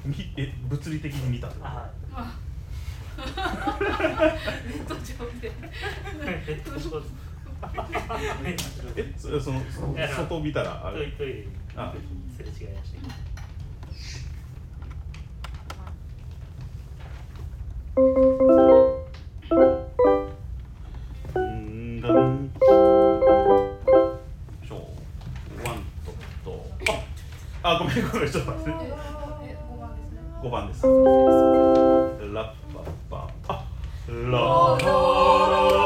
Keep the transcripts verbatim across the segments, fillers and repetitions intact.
みえ物理的に見たってこと？ はい。 ネット上でネット上でえそその外を見たらあれトイレあすれ違いましたけど。 うんだんしょワンととああごめんごめんちょっと待ってええごばんですね。 ごばんです。 すいません。 ラッパッパあラ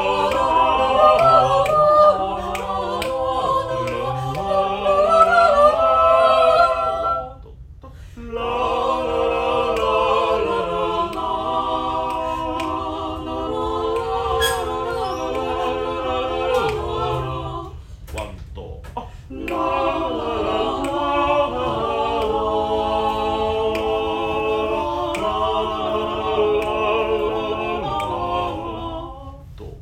と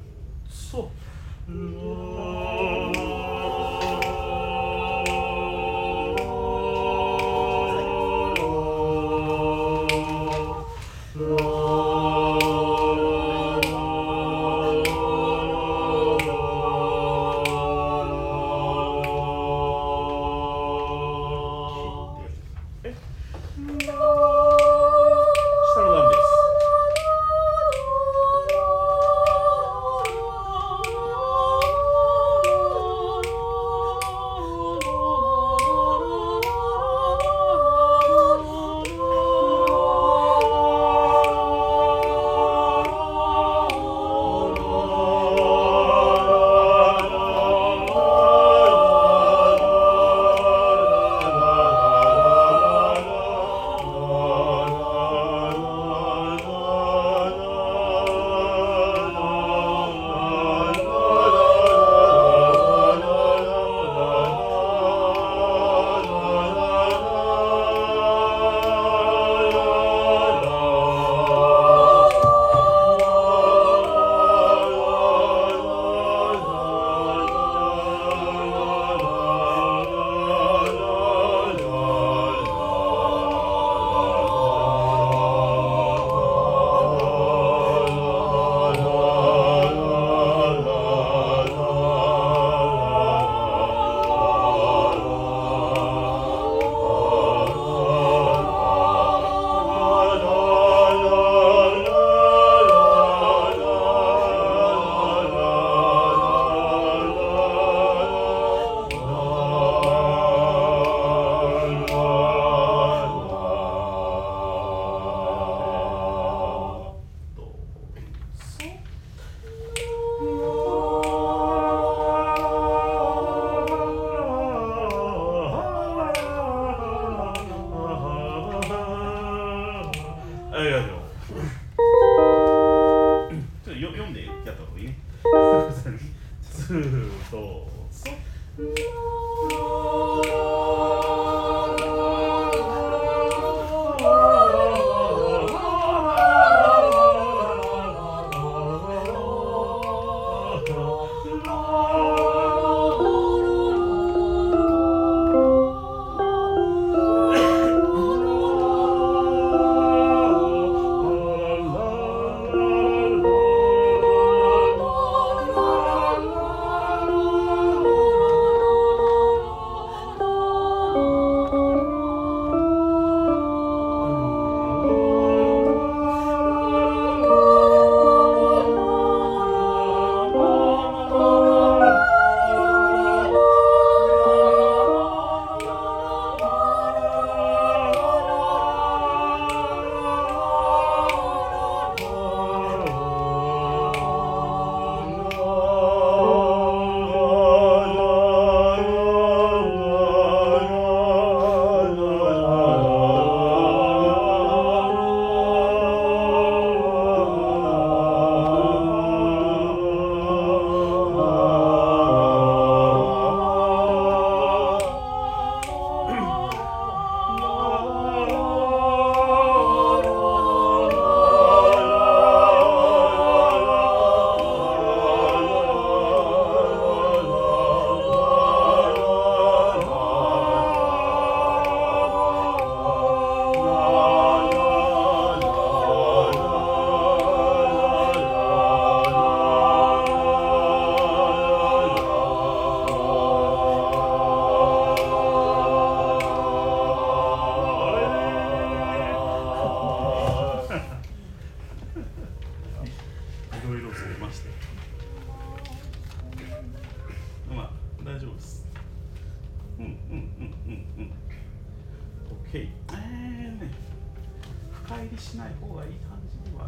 うんうんうんうんうん。OK。えーね、深入りしない方がいい感じではある。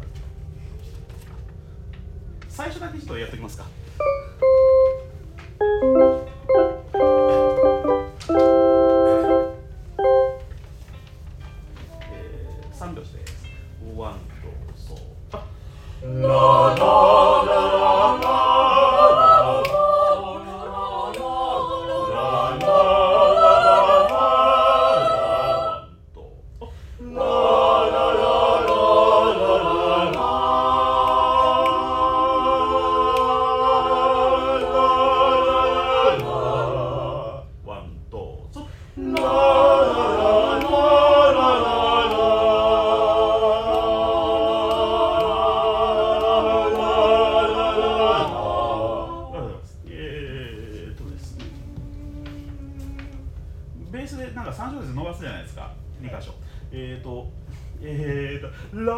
最初だけちょっとやっておきますか。えー、三拍子です。ワンとソあ。ラララララ。ベースでなんかさん小節伸ばすじゃないですか、に箇所。えっ、ー、と、えっ、ー、と、ラ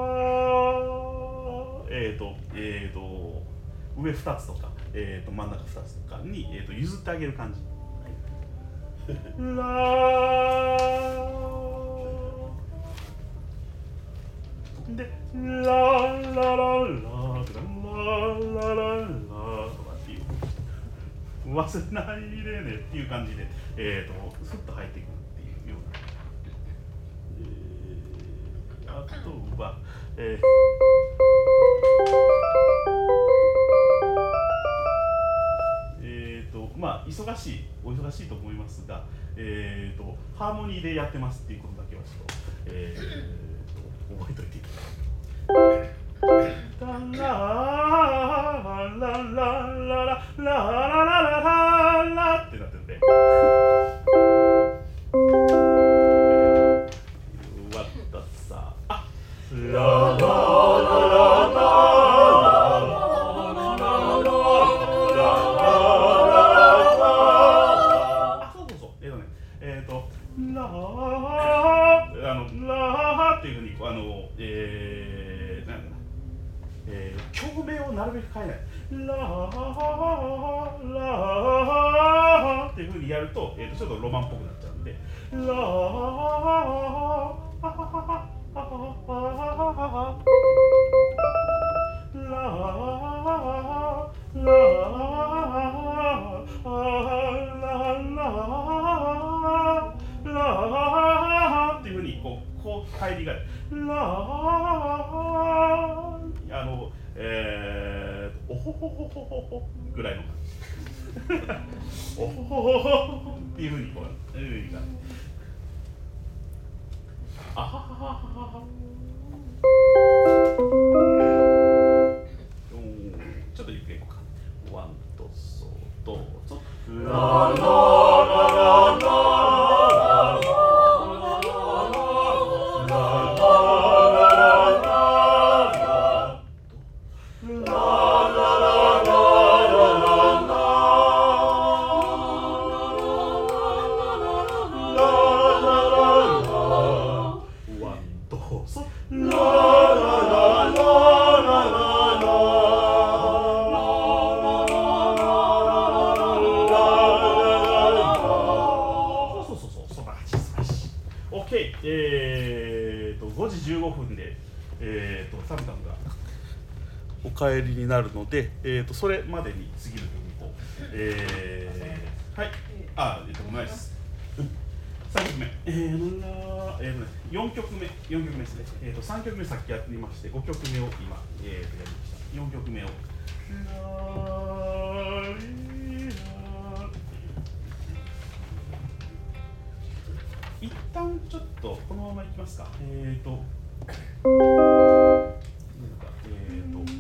ー、えっ、ー、と、えっ、ー、と、上ふたつとか、えっ、と、真ん中ふたつとかに、えー、と譲ってあげる感じ。ラー。で、ラーラララーとか、ラーラララーとかっていう。忘れないでねっていう感じで、えー、とスッと入っていくっていうような、えー、あとは、えーえー、とまあ忙しいお忙しいと思いますが、えー、とハーモニーでやってますっていうことだけはちょっと、えー、と覚えておいていただきます。ラララララララララってなってるんで、終わったさあ、ララララあ、そうそうそう、えっとね、えっとラあのラっていうふうにあのえー、なんだえー、共鳴をなるべく変えない。ラーラーっていうふうにやると、えー、とちょっとロマンっぽくなっちゃうんで、ラーラーラーっていうふうにこうこう入りがある。ラーあの、えー、おほほほほほほぐらいの感じ。おほほほほっていうふうにこう、いう感じ。あははははは。ちょっとゆっくりいこうか。ワンとソどうぞ。ララララララ。えーとごじじゅうごふんで、えーとサムタムがお帰りになるので、えーとそれまでに次の曲にこう、えー、はい、あ、えっとごめんなさいです。さんきょくめ、えーなえーとね、よんきょくめ、よんきょくめですね。えーとさんきょくめさっきやってみまして、ごきょくめを今、えーとやりました。よんきょくめを。一旦ちょっとこのままいきますか。えーと、なんかえーと、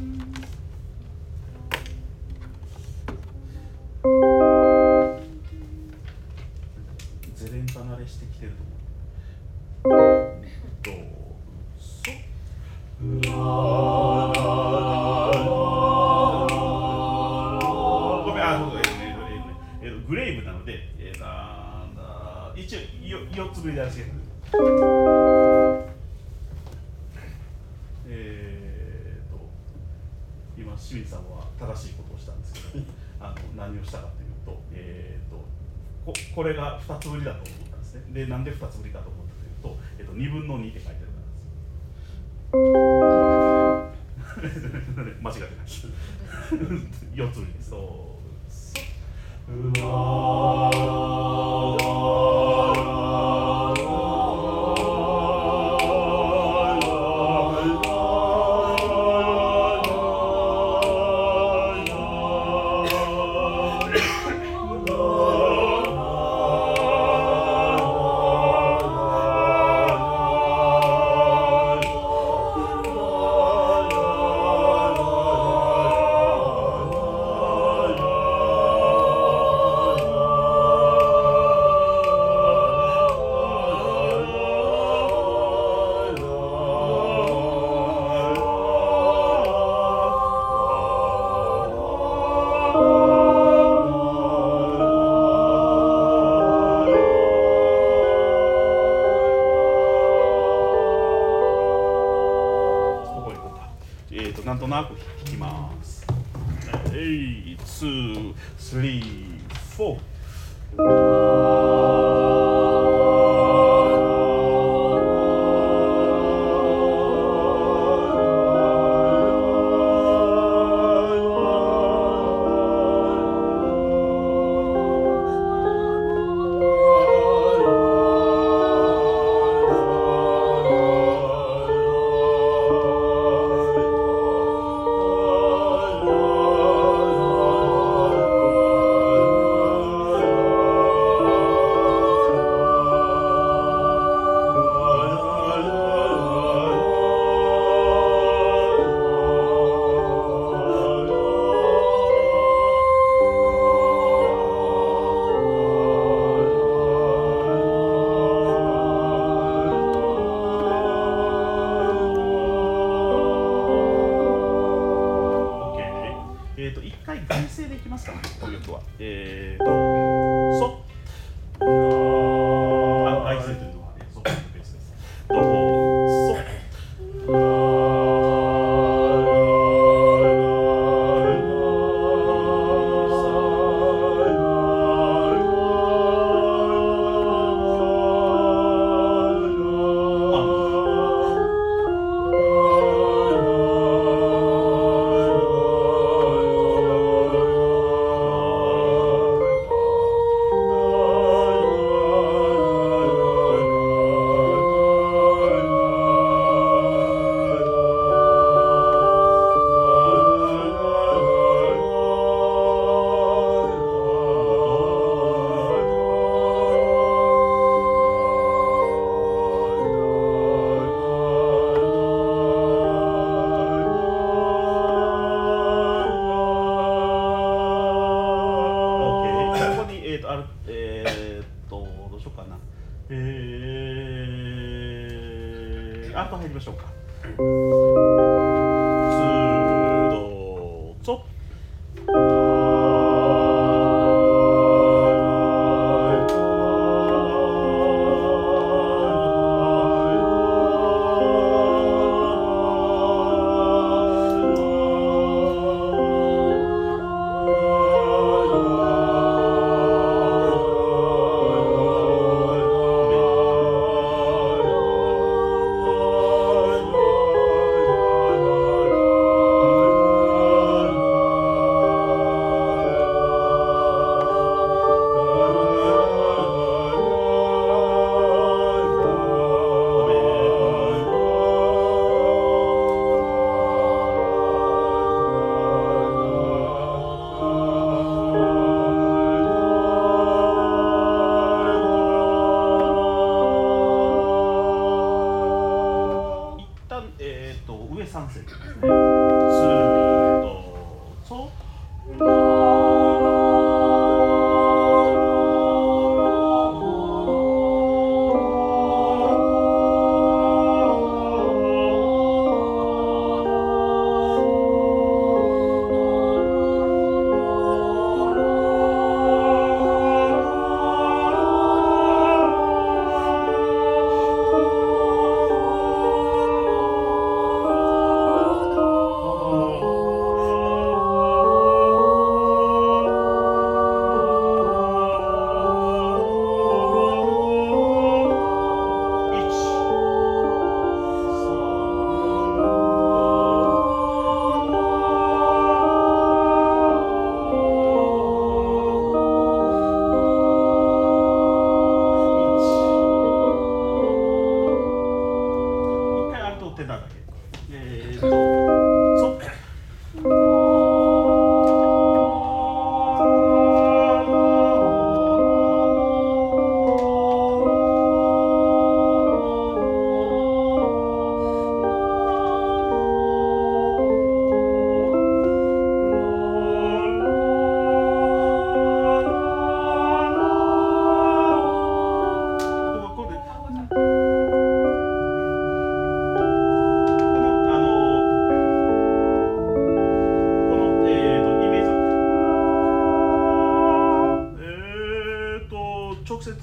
ゼレン離れしてきてると思う。どうぞ。ごめん、あ、そうそう、えーとね、えーとグレイブなので、えーと一応よっつぶりで足がえーと今清水さんは正しいことをしたんですけどあの何をしたかというと、えーとここれがふたつぶりだと思ったんですね。でなんでふたつぶりかと思ったというと、えっと、にぶんのにって書いてあるからです。間違ってないですよっつぶりです。そううわなんとなく弾きます。えい、ツー、スリー、フォー。えーと、一回外声でいきますかね、この曲は。えーと、ソあ、外声というのはね、ソのベースです。ド、ソえー、っとどうしようかな。えー、あと入りましょうか。ツーどうぞ。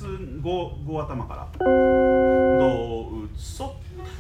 通五五頭からどうそ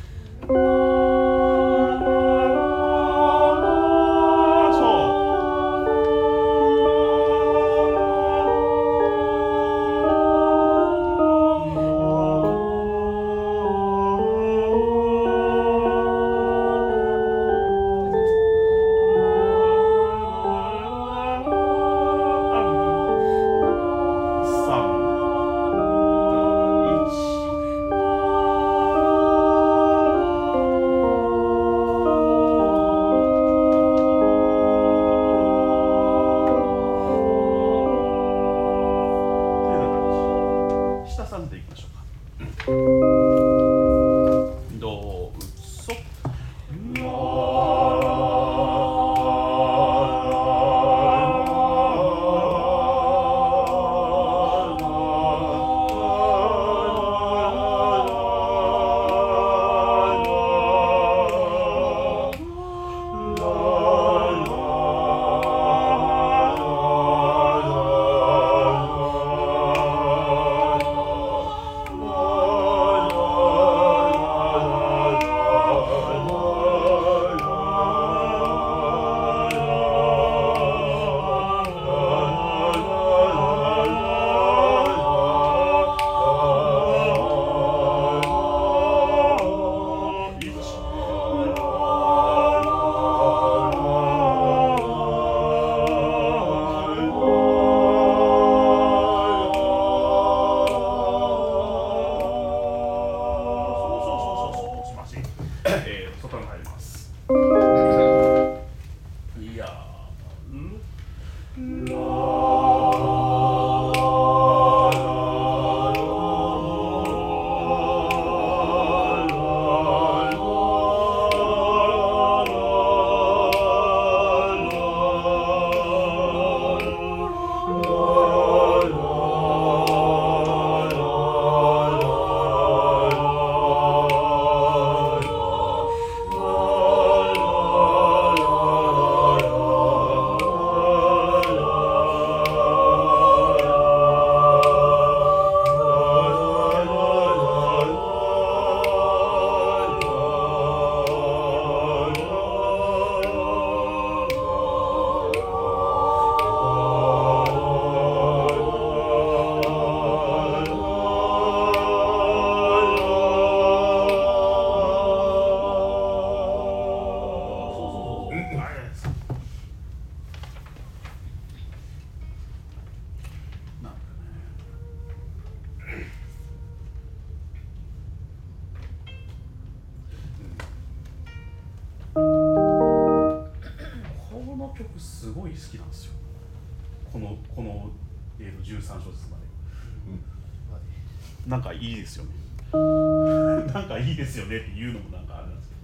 すごい好きなんですよ。このこの、えー、とじゅうさんしょせつまで、うん、なんかいいですよね。なんかいいですよねっていうのもなんかあれなんですけ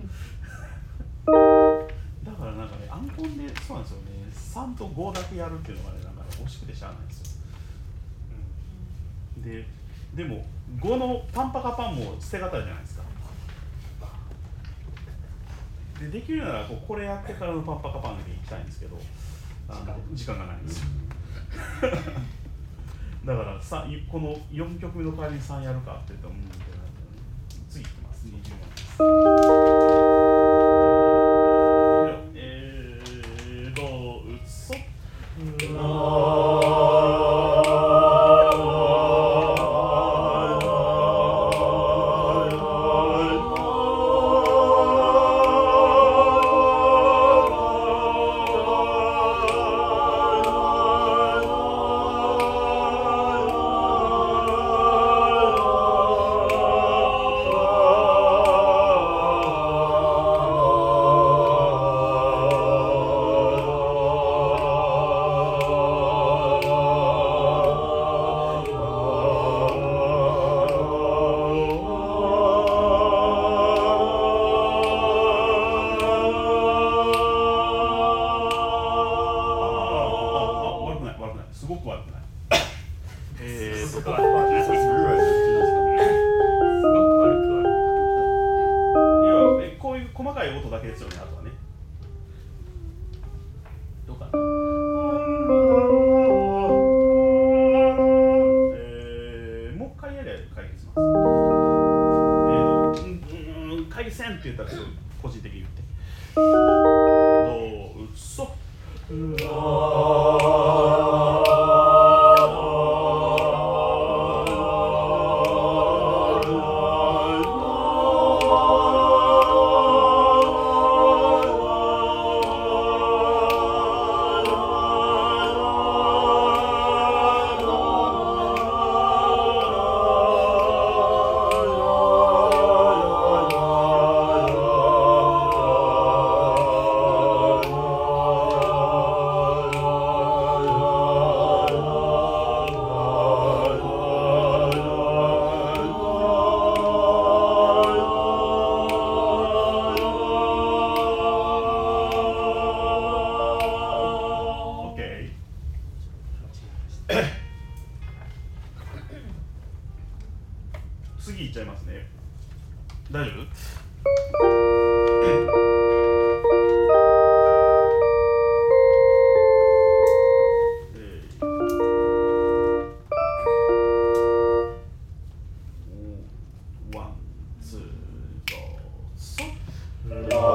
ど、だからなんかね、アンコンでそうなんですよね。さんとごだけやるっていうのがね、なんか惜しくてしゃあないんですよ。うん、ででもごのパンパカパンも捨てがたいじゃないですか。でできるならこうこれやってからのパンパカパンでいきたいんですけど、あの時間がないんですよ。だからさこのよんきょくめの代わりにさんやるかって言ったら、うんってなったら、ね、次いきます。にじゅうばんです。えー、どうぞ。 Oh 会やりゃ解決します。えーと、うんうん、解決せんって言ったらちょっと個人的に言って。どうぞ。次いっちゃいますね。大丈夫？ワン、ツー、どうぞ。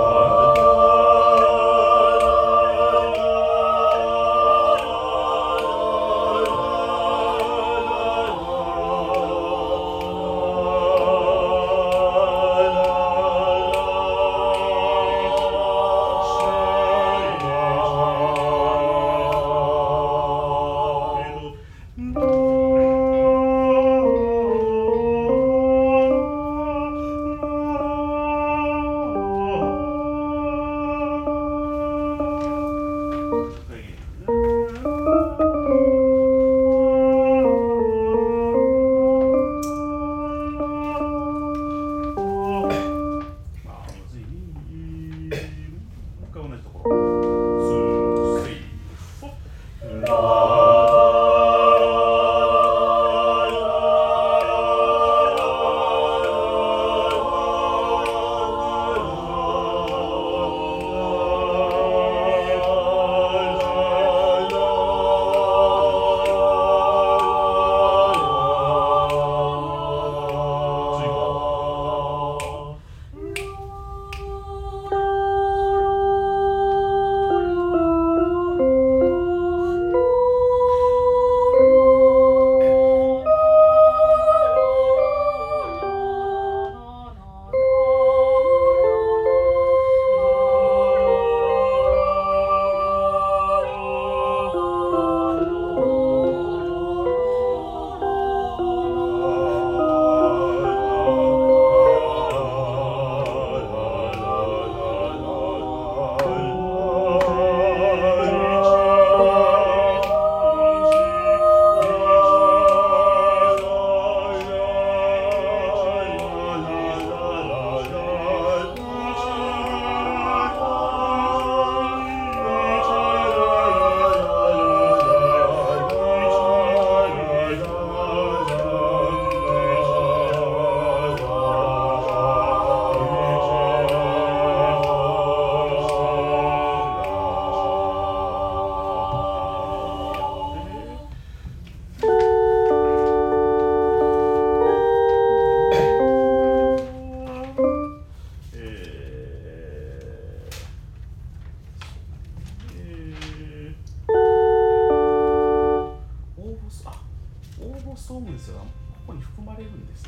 ソームスがここに含まれるんです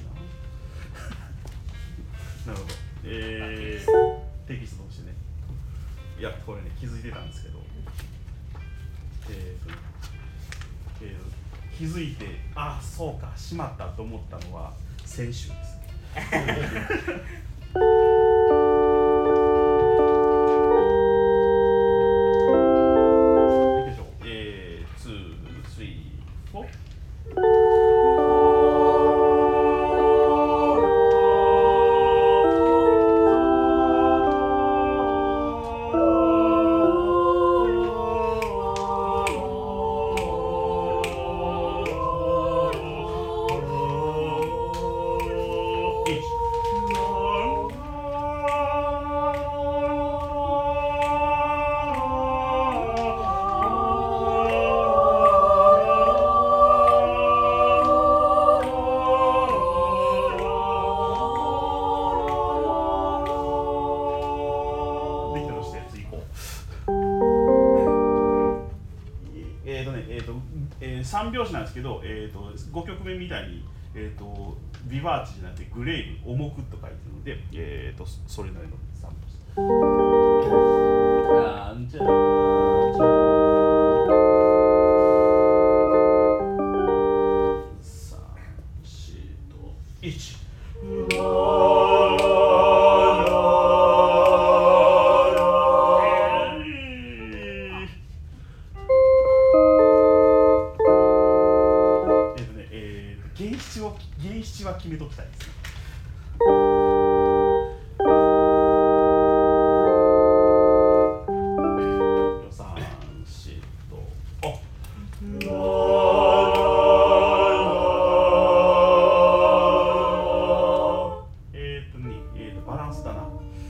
な。なるほど。えー、テキストとしてね。いや、これね、気づいてたんですけど、えーとえー、気づいて、あ、そうか、しまったと思ったのは先週です。Each. さん拍子なんですけど、えー、とごきょくめみたいに、えー、とビバーチじゃなくてグレイブ重くと書いてるので、えー、とそれなりのさん拍子。なんちゃらちゃさん、しといち。は決めときたいですね。さん、しと、あっ。えっとね、えーと、バランスだな。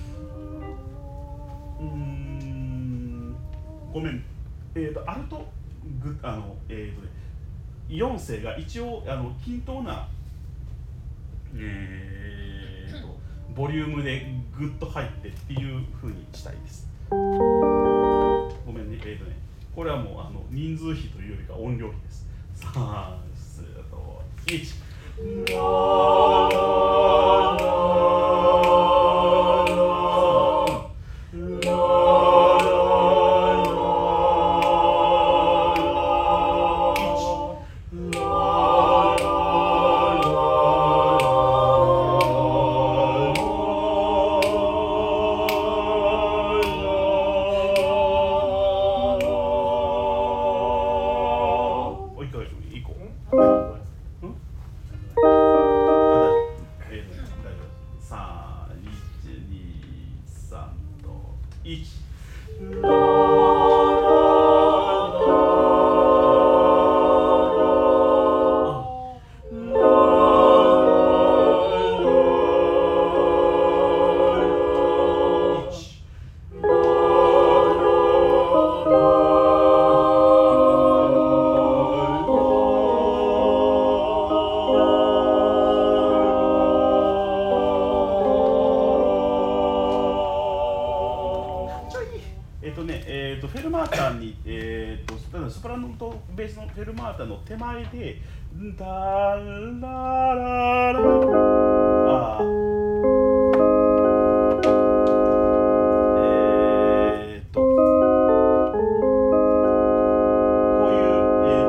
うーん、ごめん。えっと、アルト、グ、あの、えっとね、よん声が一応、あの、均等なえー、とボリュームでグッと入ってっていう風にしたいです。ごめんね、えーとね、これはもうあの人数比というよりか音量比です。さん、いち。フェルマータに、えー、とソプラノとベースのフェルマータの手前でダラララあえー、とこういうえー、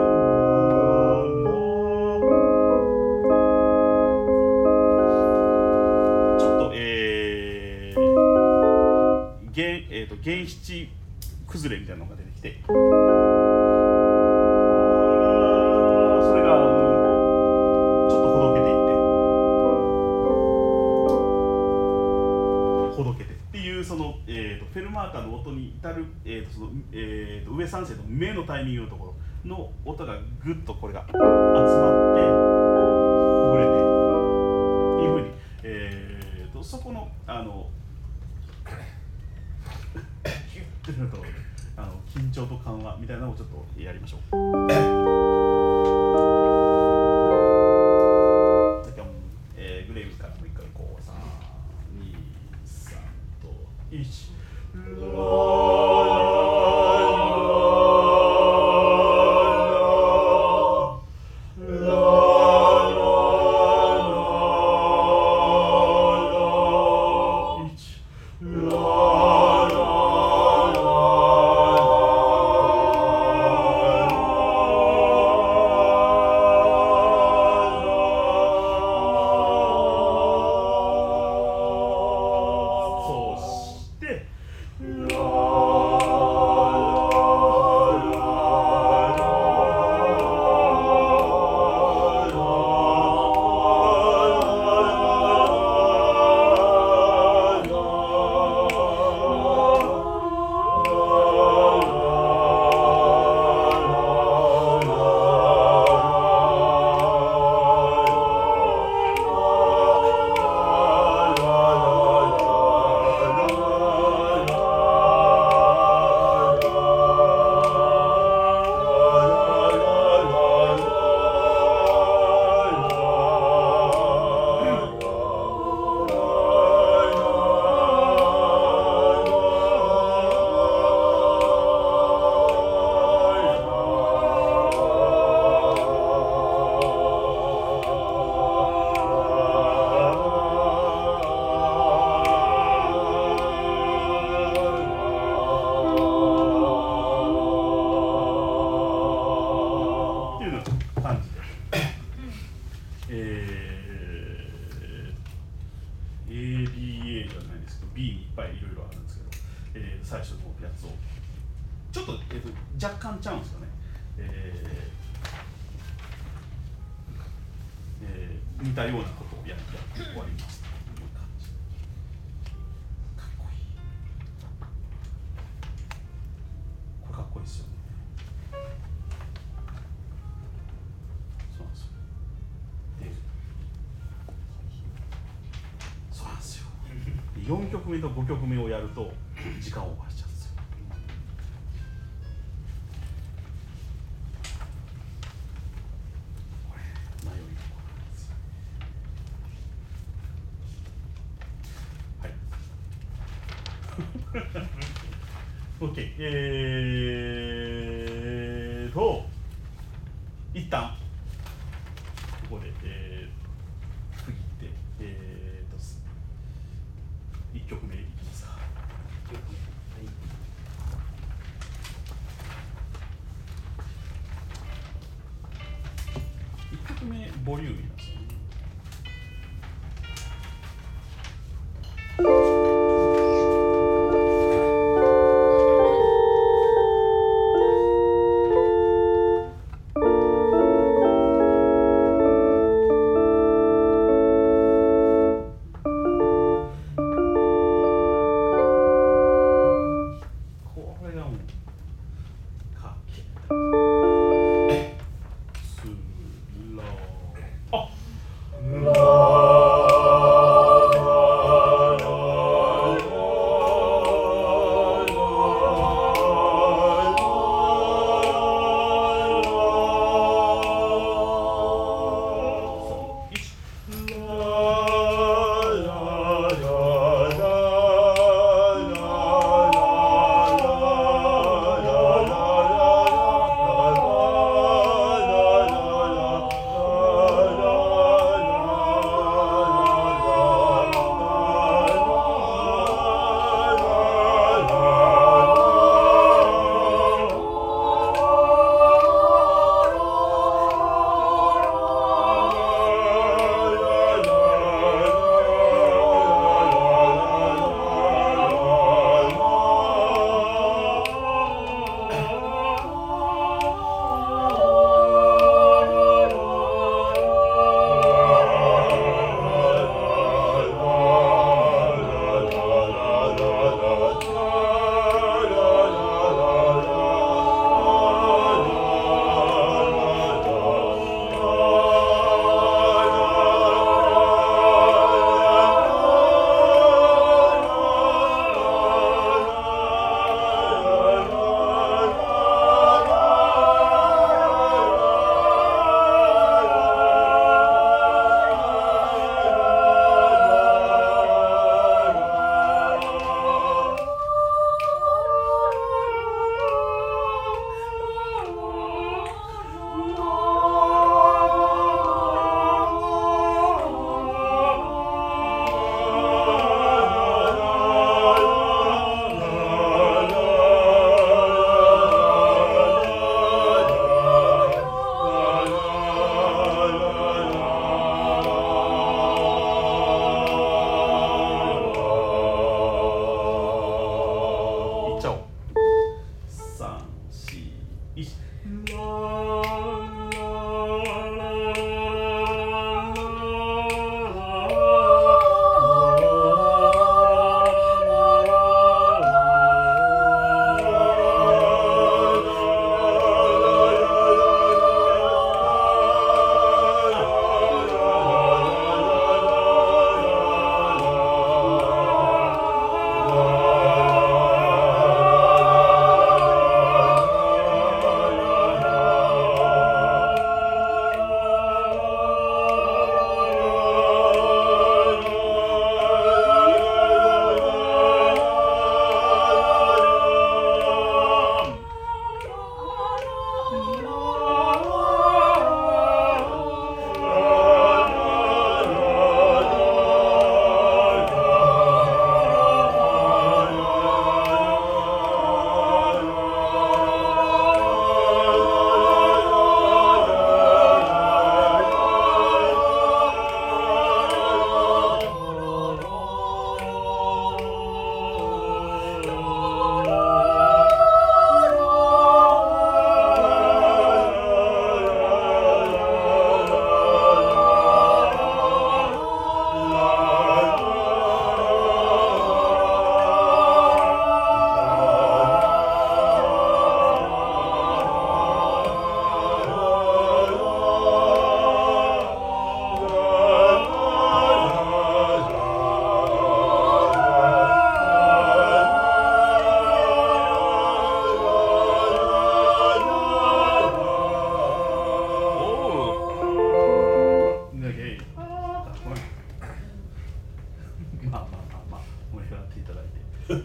ちょっとえー、原えー、と原七崩れみたいなのが出てきて、それがちょっとほどけていってほどけてっていうその、えー、とフェルマータの音に至る、えーとそのえー、と上三声の目のタイミングのところの音がぐっとこれが集まってほぐれてっていうふうに、えー、とそこのあのギュッてなるとあの緊張と緩和みたいなのをちょっとやりましょう。えー、グレイブからもう一回こうさん、に、さんといち。 ビー にいっぱいいろいろあるんですけど、えー、最初のやつをちょっと、えー、と若干ちゃうんですよね、えーえー、似たようなことをやって終わりますという感じ。かっこいい。これかっこいいですよね。そうなんですよ。でそうなんですよ。よんきょくめとごきょくめをやると時間オーバーしちゃうんですよ。これ迷いところなんですよ。はい。OK。えーと一旦ここで、えー、区切って、えーといっきょくめいきますか。いっきょくめボリューミーなんですよね。これがもうかっけえ。スロー。あ、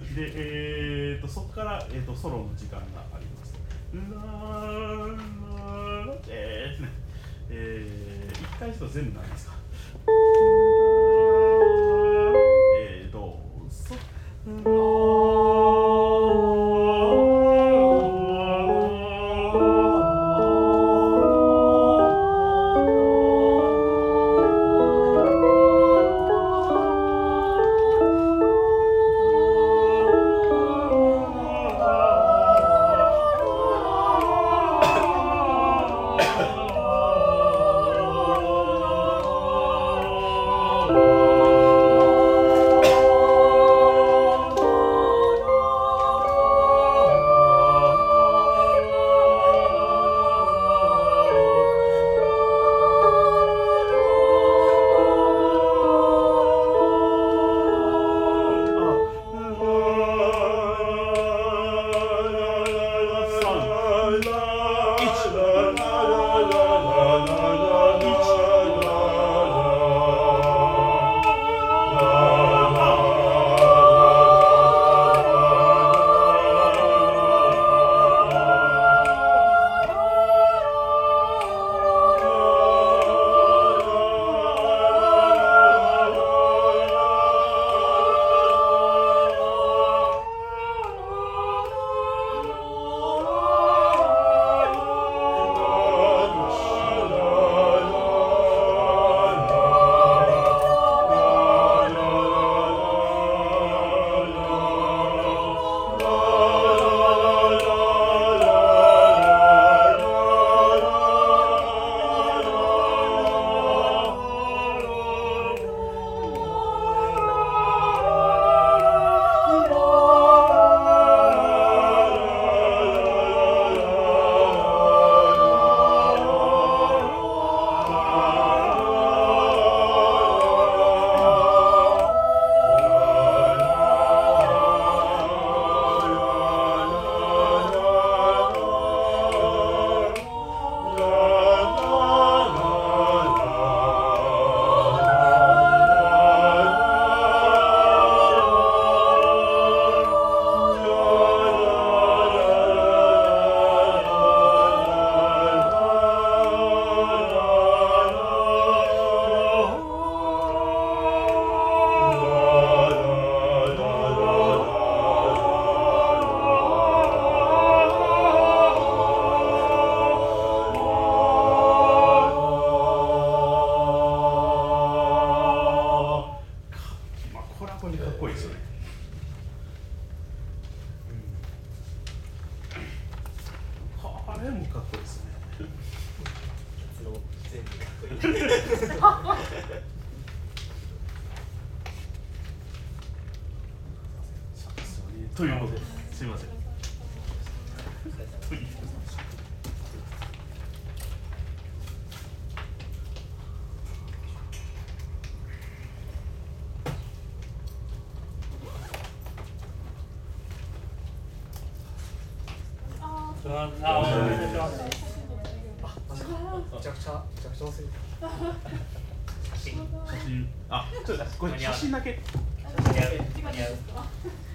で、えー、とそこから、えー、とソロの時間があります。ラーラーえーねえー、一回ちょっと全部なんですか。えー、どうぞ。あれもかっこいいですね。 全部かっこいい。 ということで、すみません。 ああ、お願いします。 めちゃくちゃめちゃくちゃ忘れてた。 写真。 写真、あ、ちょっとこれ写真だけ。 間に合う。間に合う。